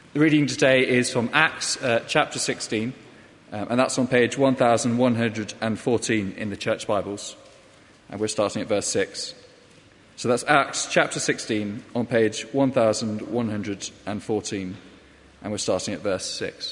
The reading today is from Acts chapter 16, and that's on page 1114 in the Church Bibles. And we're starting at verse 6. So that's Acts chapter 16 on page 1114, and we're starting at verse 6.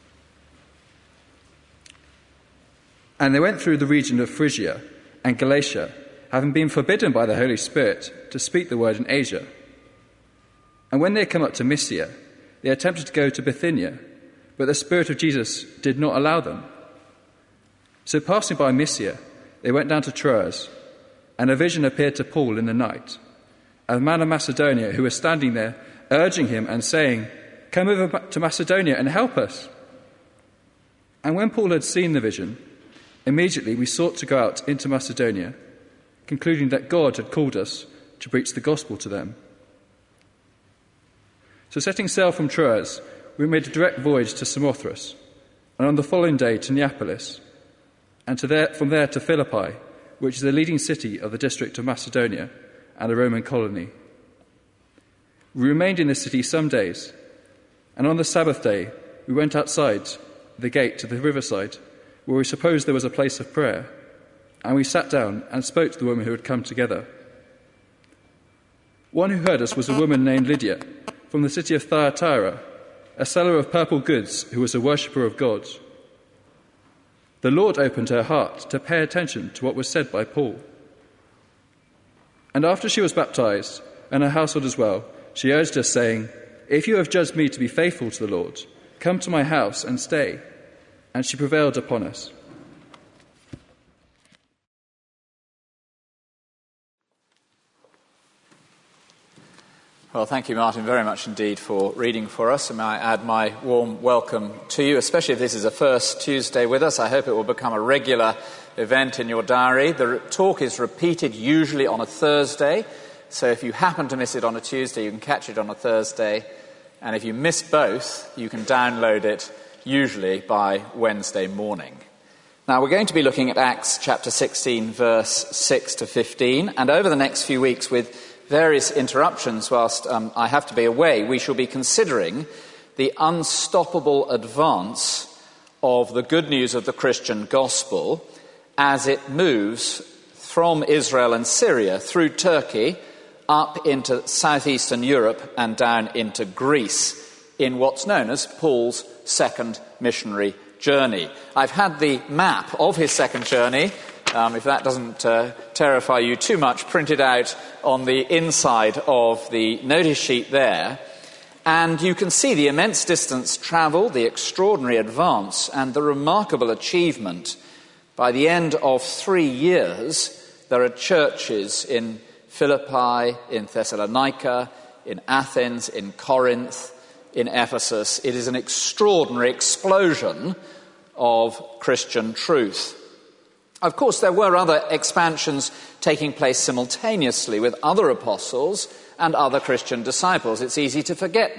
And they went through the region of Phrygia and Galatia, having been forbidden by the Holy Spirit to speak the word in Asia. And when they had come up to Mysia, they attempted to go to Bithynia, but the Spirit of Jesus did not allow them. So passing by Mysia, they went down to Troas, and a vision appeared to Paul in the night. A man of Macedonia who was standing there, urging him and saying, "Come over to Macedonia and help us." And when Paul had seen the vision, immediately we sought to go out into Macedonia, concluding that God had called us to preach the gospel to them. So setting sail from Troas, we made a direct voyage to Samothrace, and on the following day to Neapolis, and from there to Philippi, which is the leading city of the district of Macedonia and a Roman colony. We remained in the city some days, and on the Sabbath day we went outside the gate to the riverside, where we supposed there was a place of prayer, and we sat down and spoke to the women who had come together. One who heard us was a woman named Lydia, from the city of Thyatira, a seller of purple goods who was a worshipper of God. The Lord opened her heart to pay attention to what was said by Paul. And after she was baptized, and her household as well, she urged us, saying, "If you have judged me to be faithful to the Lord, come to my house and stay." And she prevailed upon us. Well, thank you, Martin, very much indeed for reading for us. And may I add my warm welcome to you, especially if this is a first Tuesday with us. I hope it will become a regular event in your diary. The talk is repeated usually on a Thursday, so if you happen to miss it on a Tuesday, you can catch it on a Thursday. And if you miss both, you can download it usually by Wednesday morning. Now, we're going to be looking at Acts chapter 16, verse 6 to 15, and over the next few weeks, with various interruptions whilst I have to be away, we shall be considering the unstoppable advance of the good news of the Christian gospel as it moves from Israel and Syria through Turkey up into southeastern Europe and down into Greece in what's known as Paul's second missionary journey. I've had the map of his second journey, if that doesn't terrify you too much, printed out on the inside of the notice sheet there. And you can see the immense distance travelled, the extraordinary advance, and the remarkable achievement. By the end of 3 years, there are churches in Philippi, in Thessalonica, in Athens, in Corinth, in Ephesus. It is an extraordinary explosion of Christian truth. Of course, there were other expansions taking place simultaneously with other apostles and other Christian disciples. It's easy to forget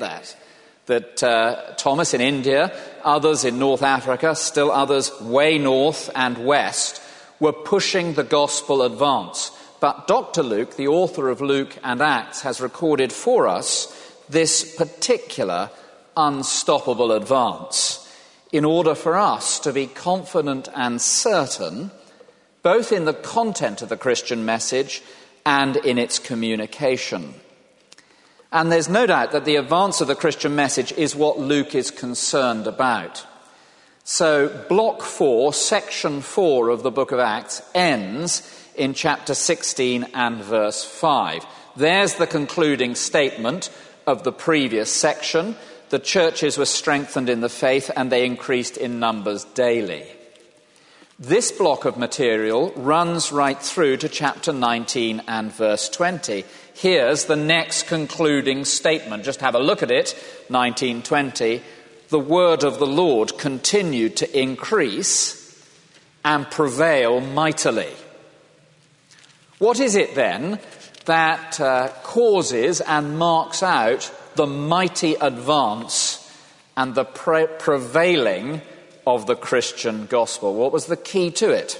that Thomas in India, others in North Africa, still others way north and west, were pushing the gospel advance. But Dr. Luke, the author of Luke and Acts, has recorded for us this particular unstoppable advance in order for us to be confident and certain both in the content of the Christian message and in its communication. And there's no doubt that the advance of the Christian message is what Luke is concerned about. So Block 4, Section 4 of the book of Acts ends in chapter 16 and verse 5. There's the concluding statement of the previous section. The churches were strengthened in the faith and they increased in numbers daily. This block of material runs right through to chapter 19 and verse 20. Here's the next concluding statement. Just have a look at it, 19:20. The word of the Lord continued to increase and prevail mightily. What is it then that causes and marks out the mighty advance and the prevailing of the Christian gospel? What was the key to it?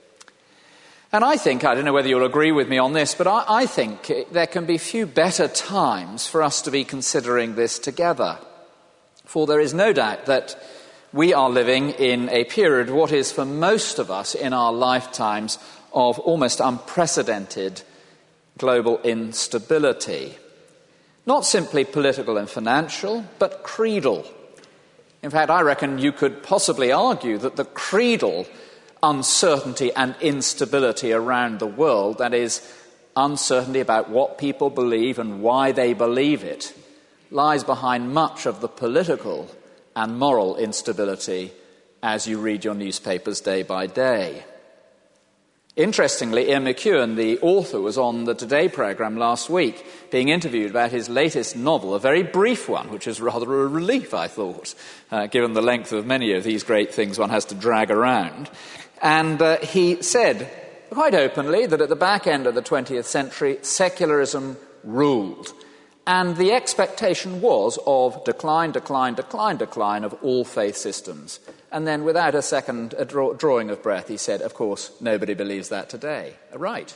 And I don't know whether you'll agree with me on this, but I think there can be few better times for us to be considering this together. For there is no doubt that we are living in a period, what is for most of us in our lifetimes, of almost unprecedented global instability. Not simply political and financial, but creedal. In fact, I reckon you could possibly argue that the creedal uncertainty and instability around the world, that is, uncertainty about what people believe and why they believe it, lies behind much of the political and moral instability as you read your newspapers day by day. Interestingly, Ian McEwan, the author, was on the Today programme last week being interviewed about his latest novel, a very brief one, which is rather a relief, I thought, given the length of many of these great things one has to drag around. And he said quite openly that at the back end of the 20th century, secularism ruled. And the expectation was of decline of all faith systems. And then, without a second drawing of breath, he said, of course, nobody believes that today. Right.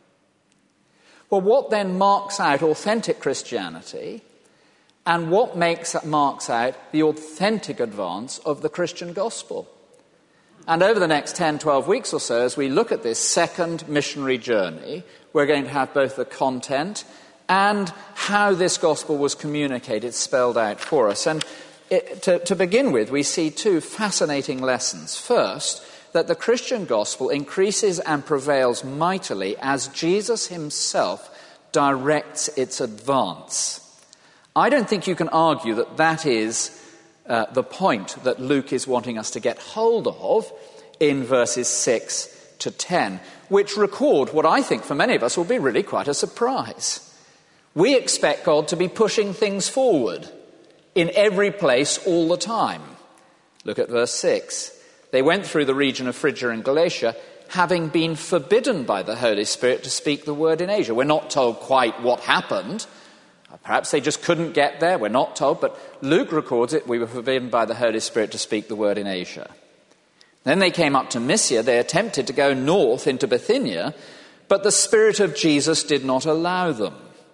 Well, what then marks out authentic Christianity, and what marks out the authentic advance of the Christian gospel? And over the next 10, 12 weeks or so, as we look at this second missionary journey, we're going to have both the content and how this gospel was communicated spelled out for us. And to begin with, we see two fascinating lessons. First, that the Christian gospel increases and prevails mightily as Jesus himself directs its advance. I don't think you can argue that that is the point that Luke is wanting us to get hold of in verses 6 to 10, which record what I think for many of us will be really quite a surprise. We expect God to be pushing things forward in every place all the time. Look at verse 6. They went through the region of Phrygia and Galatia, having been forbidden by the Holy Spirit to speak the word in Asia. We're not told quite what happened. Perhaps they just couldn't get there. We're not told, but Luke records it. We were forbidden by the Holy Spirit to speak the word in Asia. Then they came up to Mysia. They attempted to go north into Bithynia, but the Spirit of Jesus did not allow them.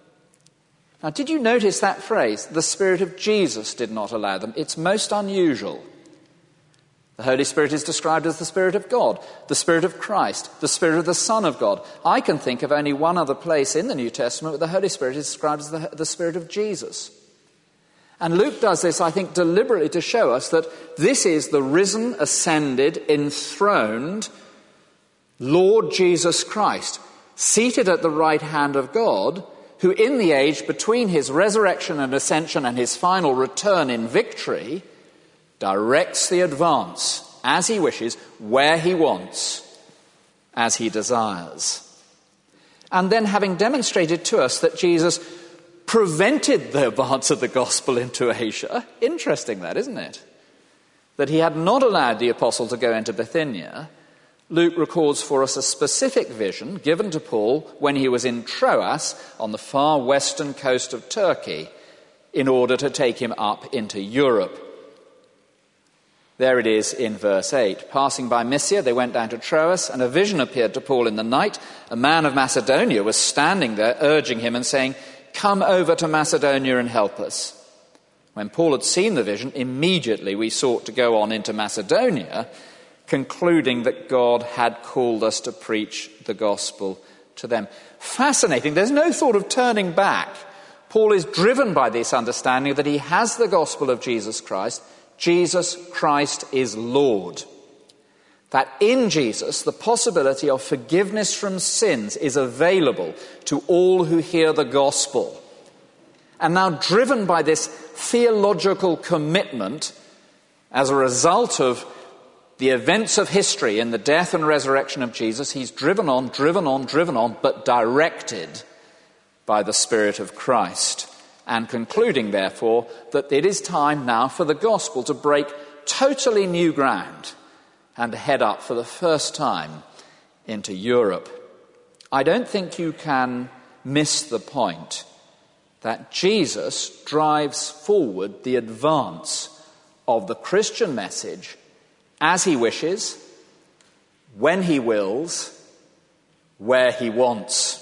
Now, did you notice that phrase? The Spirit of Jesus did not allow them. It's most unusual. The Holy Spirit is described as the Spirit of God, the Spirit of Christ, the Spirit of the Son of God. I can think of only one other place in the New Testament where the Holy Spirit is described as the Spirit of Jesus. And Luke does this, I think, deliberately to show us that this is the risen, ascended, enthroned Lord Jesus Christ, seated at the right hand of God, who in the age between his resurrection and ascension and his final return in victory directs the advance as he wishes, where he wants, as he desires. And then, having demonstrated to us that Jesus prevented the advance of the gospel into Asia, interesting that, isn't it? That he had not allowed the apostle to go into Bithynia, Luke records for us a specific vision given to Paul when he was in Troas on the far western coast of Turkey in order to take him up into Europe. There it is in verse 8. Passing by Mysia, they went down to Troas, and a vision appeared to Paul in the night. A man of Macedonia was standing there, urging him and saying, "Come over to Macedonia and help us." When Paul had seen the vision, immediately we sought to go on into Macedonia, concluding that God had called us to preach the gospel to them. Fascinating. There's no thought of turning back. Paul is driven by this understanding that he has the gospel of Jesus Christ. Jesus Christ is Lord. That in Jesus, the possibility of forgiveness from sins is available to all who hear the gospel. And now, driven by this theological commitment, as a result of the events of history in the death and resurrection of Jesus, he's driven on, but directed by the Spirit of Christ. And concluding, therefore, that it is time now for the gospel to break totally new ground and to head up for the first time into Europe. I don't think you can miss the point that Jesus drives forward the advance of the Christian message as he wishes, when he wills, where he wants.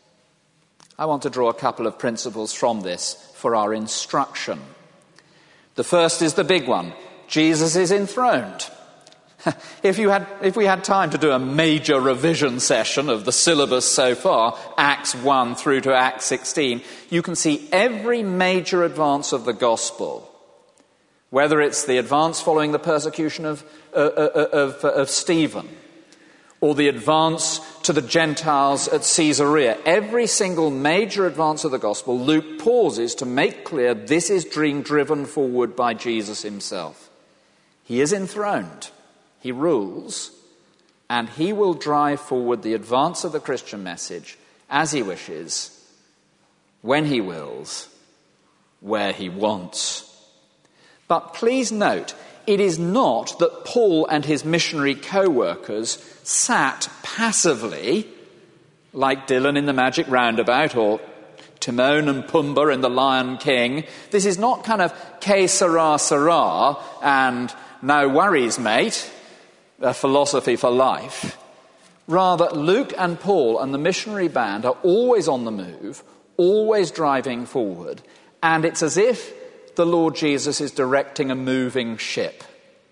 I want to draw a couple of principles from this for our instruction. The first is the big one. Jesus is enthroned. If we had time to do a major revision session of the syllabus so far, Acts 1 through to Acts 16, you can see every major advance of the gospel, whether it's the advance following the persecution of Stephen, or the advance to the Gentiles at Caesarea. Every single major advance of the gospel, Luke pauses to make clear this is being driven forward by Jesus himself. He is enthroned. He rules, and he will drive forward the advance of the Christian message as he wishes, when he wills, where he wants. But please note, it is not that Paul and his missionary co-workers sat passively, like Dylan in the Magic Roundabout or Timon and Pumbaa in The Lion King. This is not kind of que sera, sera and no worries, mate, a philosophy for life. Rather, Luke and Paul and the missionary band are always on the move, always driving forward, and it's as if the Lord Jesus is directing a moving ship.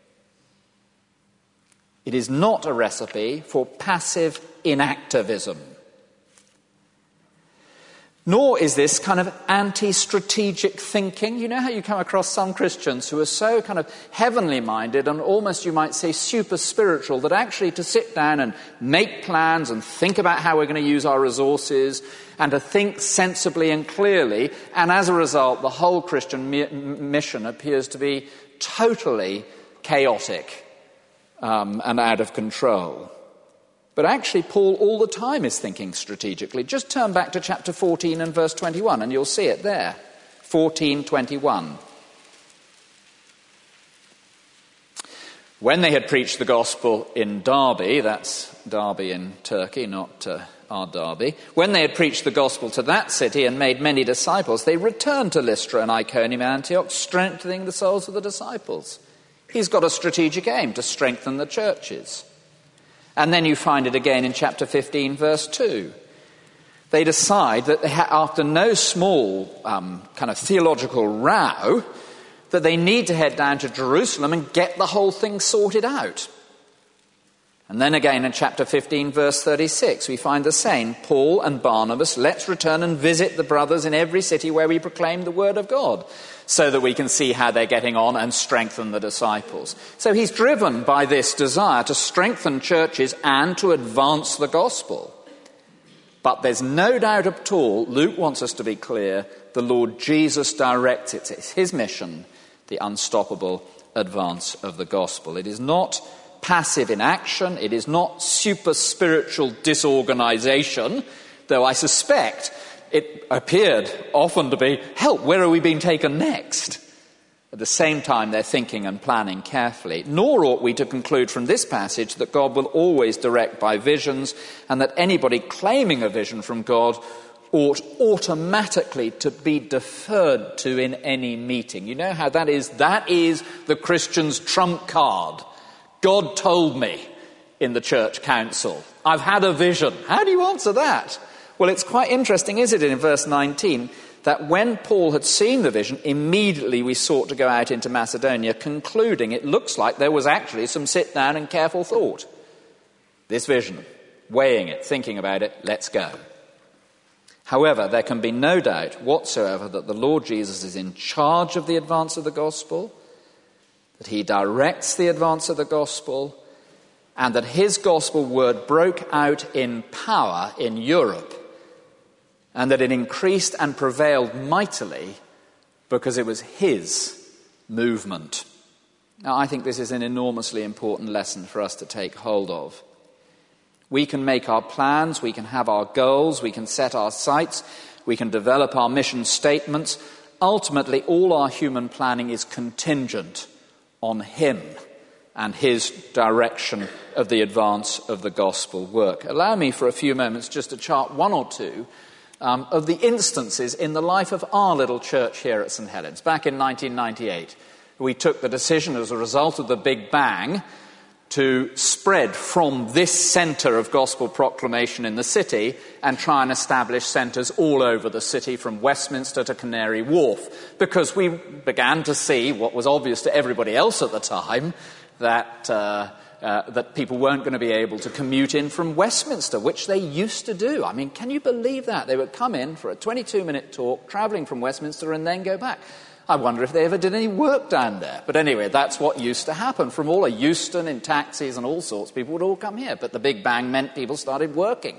It is not a recipe for passive inactivism. Nor is this kind of anti-strategic thinking. You know how you come across some Christians who are so kind of heavenly minded and almost, you might say, super spiritual, that actually to sit down and make plans and think about how we're going to use our resources and to think sensibly and clearly, and as a result the whole Christian mission appears to be totally chaotic and out of control. But actually, Paul all the time is thinking strategically. Just turn back to chapter 14 and verse 21, and you'll see it there. 14:21. When they had preached the gospel in Derbe, that's Derby in Turkey, not our Derby. When they had preached the gospel to that city and made many disciples, they returned to Lystra and Iconium and Antioch, strengthening the souls of the disciples. He's got a strategic aim to strengthen the churches. And then you find it again in chapter 15, verse 2. They decide that after no small kind of theological row, that they need to head down to Jerusalem and get the whole thing sorted out. And then again in chapter 15, verse 36, we find the saying, Paul and Barnabas, let's return and visit the brothers in every city where we proclaim the word of God, so that we can see how they're getting on and strengthen the disciples. So he's driven by this desire to strengthen churches and to advance the gospel. But there's no doubt at all, Luke wants us to be clear, the Lord Jesus directs it. It's his mission, the unstoppable advance of the gospel. It is not passive inaction. It is not super spiritual disorganization, though I suspect it appeared often to be, help, where are we being taken next? At the same time, they're thinking and planning carefully. Nor ought we to conclude from this passage that God will always direct by visions, and that anybody claiming a vision from God ought automatically to be deferred to in any meeting. You know how that is? That is the Christian's trump card. God told me in the church council. I've had a vision. How do you answer that? Well, it's quite interesting, isn't it, in verse 19, that when Paul had seen the vision, immediately we sought to go out into Macedonia, concluding it looks like there was actually some sit down and careful thought. This vision, weighing it, thinking about it, let's go. However, there can be no doubt whatsoever that the Lord Jesus is in charge of the advance of the gospel, that he directs the advance of the gospel, and that his gospel word broke out in power in Europe, and that it increased and prevailed mightily because it was his movement. Now, I think this is an enormously important lesson for us to take hold of. We can make our plans, we can have our goals, we can set our sights, we can develop our mission statements. Ultimately, all our human planning is contingent on him and his direction of the advance of the gospel work. Allow me for a few moments just to chart one or two of the instances in the life of our little church here at St. Helens. Back in 1998, we took the decision as a result of the Big Bang to spread from this centre of gospel proclamation in the city and try and establish centres all over the city, from Westminster to Canary Wharf, because we began to see what was obvious to everybody else at the time, that people weren't going to be able to commute in from Westminster, which they used to do. I mean, can you believe that? They would come in for a 22-minute talk, travelling from Westminster, and then go back. I wonder if they ever did any work down there. But anyway, that's what used to happen. From all of Euston in taxis and all sorts, people would all come here. But the Big Bang meant people started working.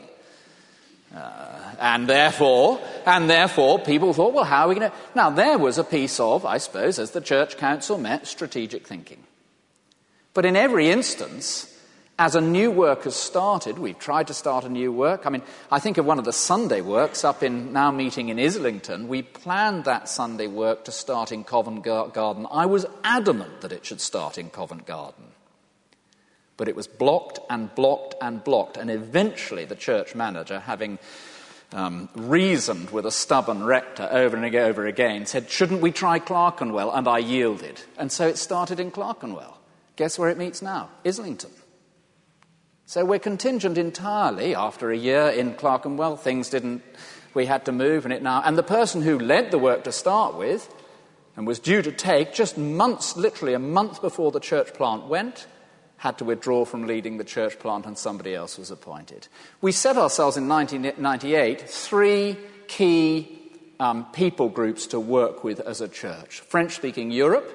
And therefore, people thought, well, how are we going to... Now, there was a piece of, I suppose, as the Church Council met, strategic thinking. But in every instance, as a new work has started, we've tried to start a new work. I mean, I think of one of the Sunday works up in, now meeting in Islington. We planned that Sunday work to start in Covent Garden. I was adamant that it should start in Covent Garden. But it was blocked and blocked and blocked. And eventually the church manager, having reasoned with a stubborn rector over and over again, said, shouldn't we try Clerkenwell? And I yielded. And so it started in Clerkenwell. Guess where it meets now? Islington. So we're contingent entirely. After a year in Clerkenwell, we had to move, and the person who led the work to start with, and was due to take just months, literally a month before the church plant went, had to withdraw from leading the church plant, and somebody else was appointed. We set ourselves in 1998 three key people groups to work with as a church. French-speaking Europe,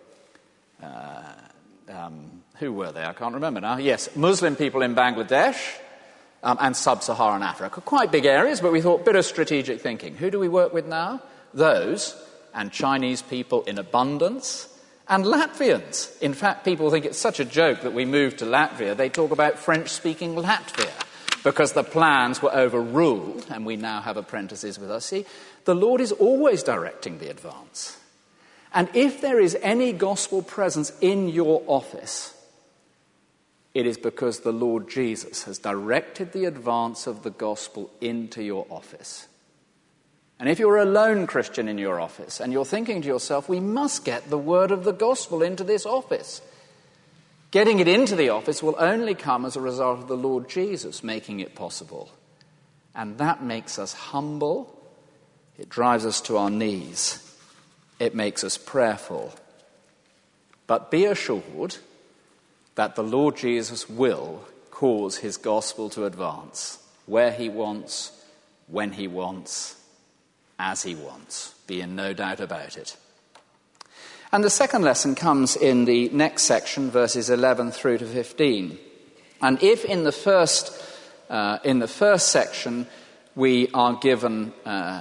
who were they? I can't remember now. Yes, Muslim people in Bangladesh and sub-Saharan Africa. Quite big areas, but we thought, bit of strategic thinking. Who do we work with now? Those, and Chinese people in abundance, and Latvians. In fact, people think it's such a joke that we moved to Latvia. They talk about French-speaking Latvia, because the plans were overruled, and we now have apprentices with us. See, the Lord is always directing the advance. And if there is any gospel presence in your office, it is because the Lord Jesus has directed the advance of the gospel into your office. And if you're a lone Christian in your office and you're thinking to yourself, we must get the word of the gospel into this office, getting it into the office will only come as a result of the Lord Jesus making it possible. And that makes us humble. It drives us to our knees. It makes us prayerful. But be assured that the Lord Jesus will cause his gospel to advance where he wants, when he wants, as he wants. Be in no doubt about it. And the second lesson comes in the next section, verses 11 through to 15. And if in the first section we are given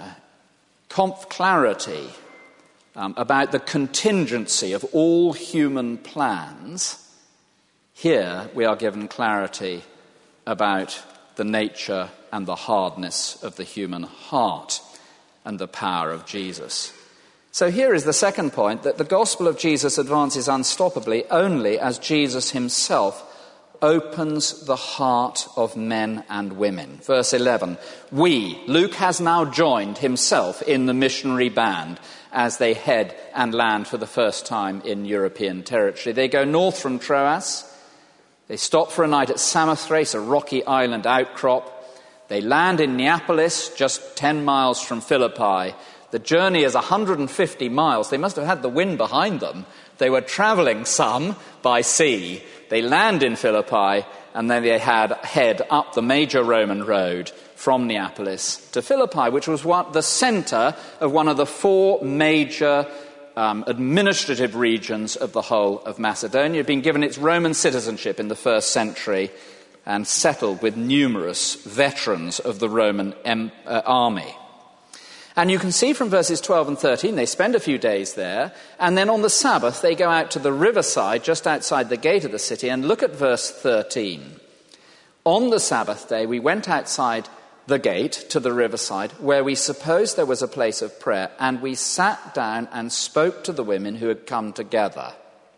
clarity about the contingency of all human plans, here we are given clarity about the nature and the hardness of the human heart and the power of Jesus. So here is the second point, that the gospel of Jesus advances unstoppably only as Jesus himself opens the heart of men and women. Verse 11, Luke has now joined himself in the missionary band as they head and land for the first time in European territory. They go north from Troas. They stop for a night at Samothrace, a rocky island outcrop. They land in Neapolis, just 10 miles from Philippi. The journey is 150 miles. They must have had the wind behind them. They were travelling some by sea. They land in Philippi, and then they head up the major Roman road from Neapolis to Philippi, which was the centre of one of the four major administrative regions of the whole of Macedonia. It had been given its Roman citizenship in the first century and settled with numerous veterans of the Roman army. And you can see from verses 12 and 13, they spend a few days there, and then on the Sabbath they go out to the riverside just outside the gate of the city, and look at verse 13. On the Sabbath day we went outside the gate to the riverside, where we supposed there was a place of prayer, and we sat down and spoke to the women who had come together.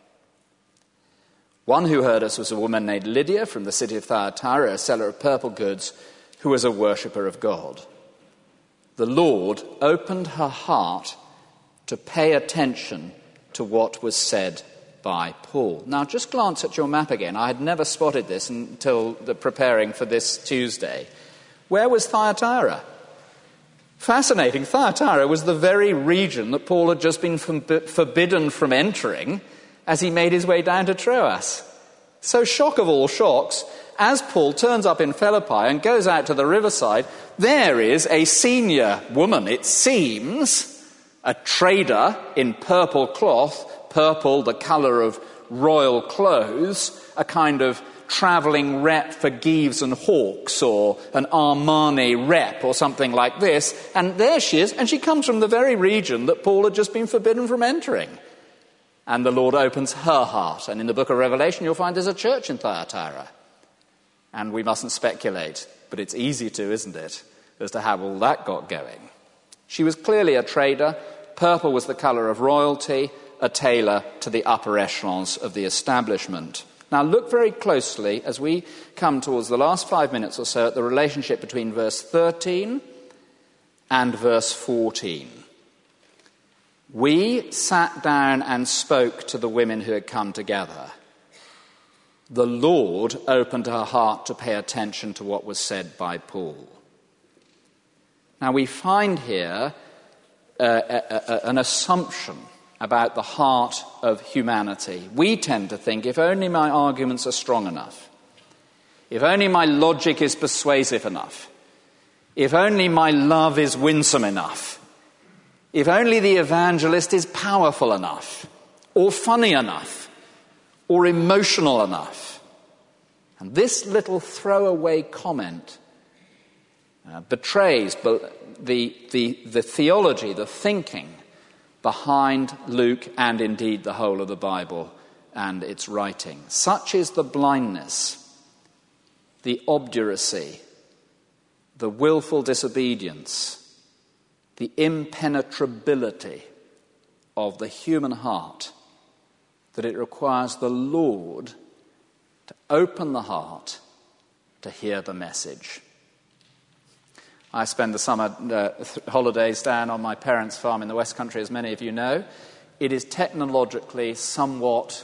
One who heard us was a woman named Lydia from the city of Thyatira, a seller of purple goods, who was a worshipper of God. The Lord opened her heart to pay attention to what was said by Paul. Now, just glance at your map again. I had never spotted this until preparing for this Tuesday. Where was Thyatira? Fascinating. Thyatira was the very region that Paul had just been forbidden from entering as he made his way down to Troas. So, shock of all shocks, as Paul turns up in Philippi and goes out to the riverside, there is a senior woman, it seems, a trader in purple cloth, purple the colour of royal clothes, a kind of travelling rep for Gives and Hawkes or an Armani rep or something like this. And there she is, and she comes from the very region that Paul had just been forbidden from entering. And the Lord opens her heart. And in the book of Revelation, you'll find there's a church in Thyatira. And we mustn't speculate, but it's easy to, isn't it, as to how all that got going. She was clearly a trader. Purple was the colour of royalty, a tailor to the upper echelons of the establishment. Now look very closely as we come towards the last 5 minutes or so at the relationship between verse 13 and verse 14. We sat down and spoke to the women who had come together. The Lord opened her heart to pay attention to what was said by Paul. Now we find here an assumption about the heart of humanity. We tend to think, if only my arguments are strong enough, if only my logic is persuasive enough, if only my love is winsome enough, if only the evangelist is powerful enough, or funny enough, or emotional enough. And this little throwaway comment betrays the theology, the thinking behind Luke and indeed the whole of the Bible and its writing. Such is the blindness, the obduracy, the willful disobedience, the impenetrability of the human heart, that it requires the Lord to open the heart to hear the message. I spend the summer holidays down on my parents' farm in the West Country, as many of you know. It is technologically somewhat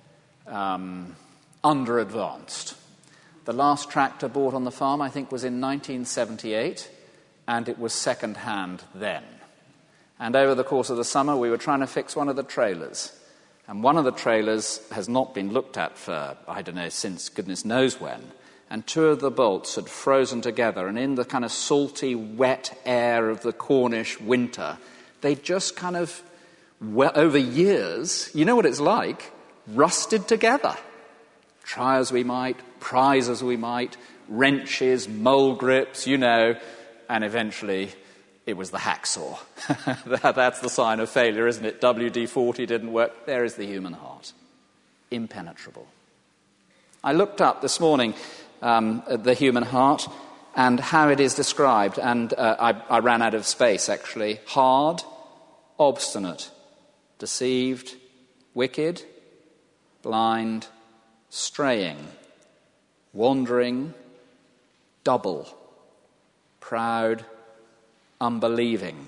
under-advanced. The last tractor bought on the farm, I think, was in 1978, and it was second-hand then. And over the course of the summer, we were trying to fix one of the trailers. And one of the trailers has not been looked at for, I don't know, since goodness knows when. And two of the bolts had frozen together, and in the kind of salty, wet air of the Cornish winter, they just kind of, over years, you know what it's like, rusted together. Try as we might, prise as we might, wrenches, mole grips, you know, and eventually it was the hacksaw. That's the sign of failure, isn't it? WD-40 didn't work. There is the human heart. Impenetrable. I looked up this morning the human heart and how it is described, and I ran out of space, actually. Hard, obstinate, deceived, wicked, blind, straying, wandering, double, proud, unbelieving.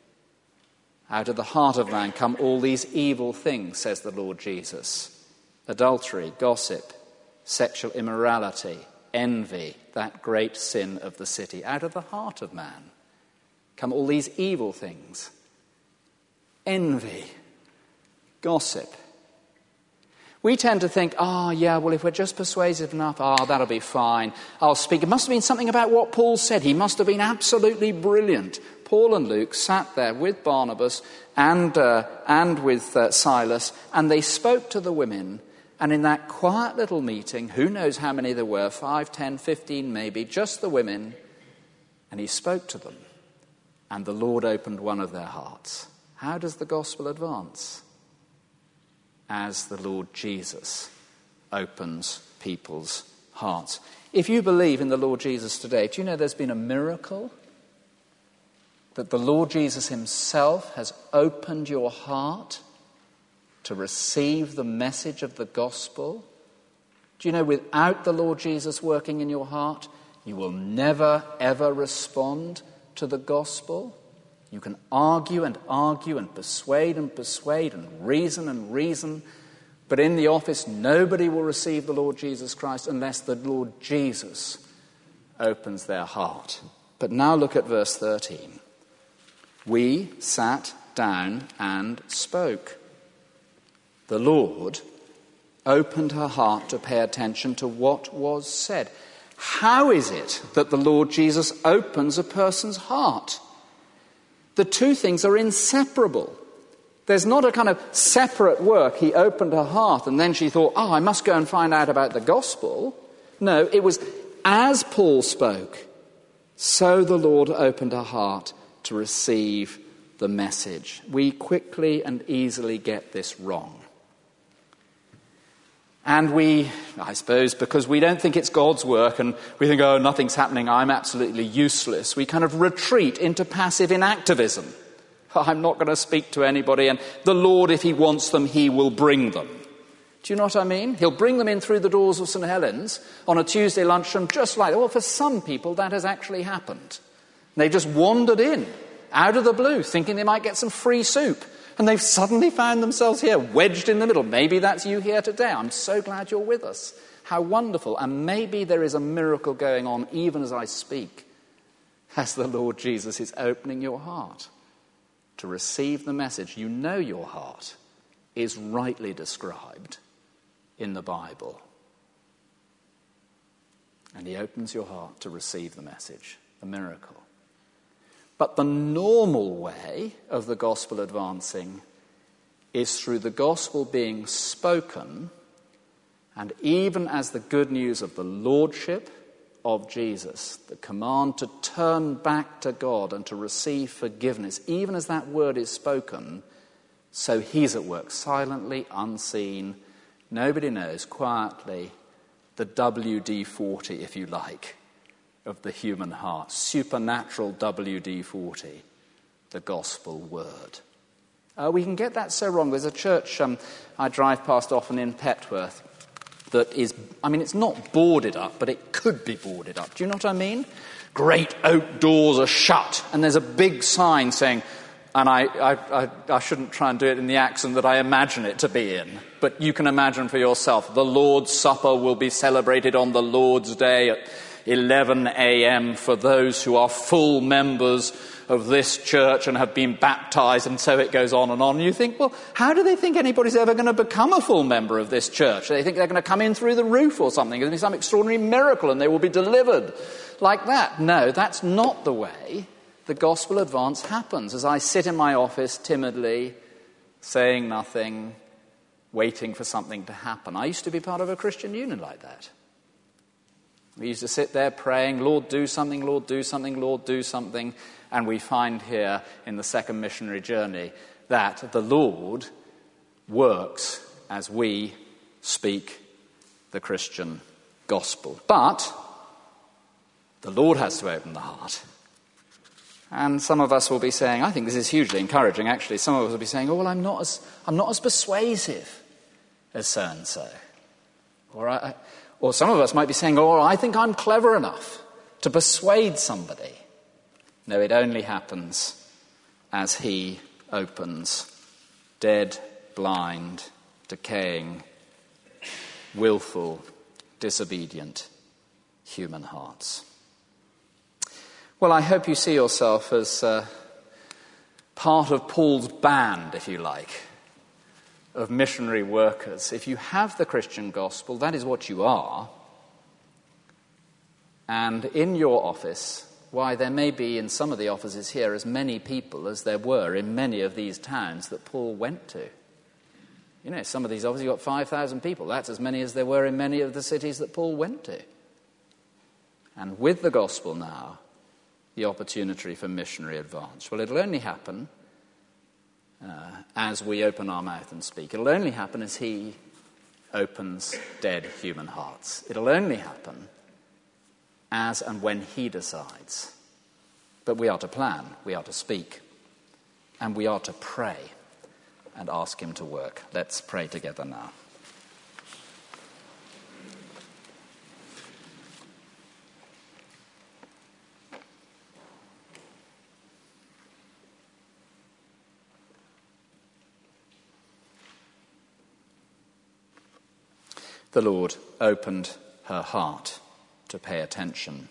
Out of the heart of man come all these evil things, says the Lord Jesus. Adultery, gossip, sexual immorality, envy, that great sin of the city. Out of the heart of man come all these evil things. Envy, gossip. We tend to think, well, if we're just persuasive enough, that'll be fine. I'll speak. It must have been something about what Paul said. He must have been absolutely brilliant. Paul and Luke sat there with Barnabas and with Silas, and they spoke to the women. And in that quiet little meeting, who knows how many there were, 5, 10, 15 maybe, just the women, and he spoke to them. And the Lord opened one of their hearts. How does the gospel advance? As the Lord Jesus opens people's hearts. If you believe in the Lord Jesus today, do you know there's been a miracle? That the Lord Jesus himself has opened your heart to receive the message of the gospel? Do you know without the Lord Jesus working in your heart, you will never, ever respond to the gospel? You can argue and persuade and reason, But in the office, nobody will receive the Lord Jesus Christ unless the Lord Jesus opens their heart. But now look at verse 13. We sat down and spoke. The Lord opened her heart to pay attention to what was said. How is it that the Lord Jesus opens a person's heart? The two things are inseparable. There's not a kind of separate work. He opened her heart and then she thought, I must go and find out about the gospel. No, it was as Paul spoke, so the Lord opened her heart to receive the message. We quickly and easily get this wrong. And we, I suppose, because we don't think it's God's work and we think, nothing's happening, I'm absolutely useless, we kind of retreat into passive inactivism. I'm not going to speak to anybody, and the Lord, if he wants them, he will bring them. Do you know what I mean? He'll bring them in through the doors of St. Helens on a Tuesday luncheon, just like that. Well, for some people, that has actually happened. They just wandered in, out of the blue, thinking they might get some free soup. And they've suddenly found themselves here, wedged in the middle. Maybe that's you here today. I'm so glad you're with us. How wonderful. And maybe there is a miracle going on even as I speak, as the Lord Jesus is opening your heart to receive the message. You know your heart is rightly described in the Bible. And he opens your heart to receive the message, a miracle. But the normal way of the gospel advancing is through the gospel being spoken, and even as the good news of the lordship of Jesus, the command to turn back to God and to receive forgiveness, even as that word is spoken, so he's at work, silently, unseen, nobody knows, quietly, the WD-40, if you like, of the human heart, supernatural WD-40, the gospel word. We can get that so wrong. There's a church I drive past often in Petworth that is, it's not boarded up, but it could be boarded up. Do you know what I mean? Great oak doors are shut, and there's a big sign saying, and I shouldn't try and do it in the accent that I imagine it to be in, but you can imagine for yourself, the Lord's Supper will be celebrated on the Lord's Day at 11 a.m. for those who are full members of this church and have been baptized, and so it goes on and on. And you think, well, how do they think anybody's ever going to become a full member of this church? They think they're going to come in through the roof or something. There's going to be some extraordinary miracle and they will be delivered like that. No, that's not the way the gospel advance happens. As I sit in my office timidly, saying nothing, waiting for something to happen. I used to be part of a Christian union like that. We used to sit there praying, Lord, do something, Lord, do something, Lord, do something. And we find here in the second missionary journey that the Lord works as we speak the Christian gospel. But the Lord has to open the heart. And some of us will be saying, I think this is hugely encouraging, actually. Some of us will be saying, well, I'm not as persuasive as so-and-so. Or some of us might be saying, I think I'm clever enough to persuade somebody. No, it only happens as he opens dead, blind, decaying, willful, disobedient human hearts. Well, I hope you see yourself as part of Paul's band, if you like, of missionary workers. If you have the Christian gospel, that is what you are. And in your office, why, there may be in some of the offices here as many people as there were in many of these towns that Paul went to. You know, some of these offices, you've got 5,000 people. That's as many as there were in many of the cities that Paul went to. And with the gospel now, the opportunity for missionary advance. Well, it'll only happen as we open our mouth and speak. It'll only happen as he opens dead human hearts. It'll only happen as and when he decides. But we are to plan, we are to speak, and we are to pray and ask him to work. Let's pray together now. The Lord opened her heart to pay attention.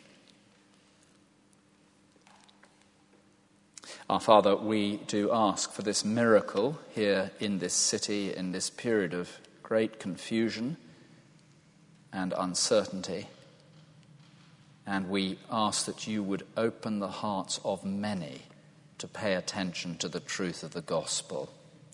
Our Father, we do ask for this miracle here in this city, in this period of great confusion and uncertainty. And we ask that you would open the hearts of many to pay attention to the truth of the gospel.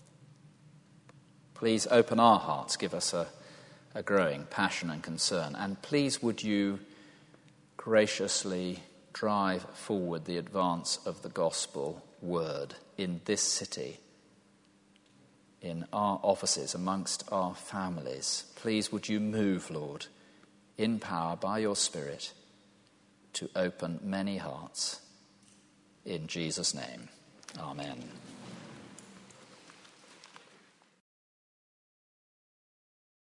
Please open our hearts, give us a growing passion and concern. And please would you graciously drive forward the advance of the gospel word in this city, in our offices, amongst our families. Please would you move, Lord, in power by your Spirit to open many hearts. In Jesus' name, amen.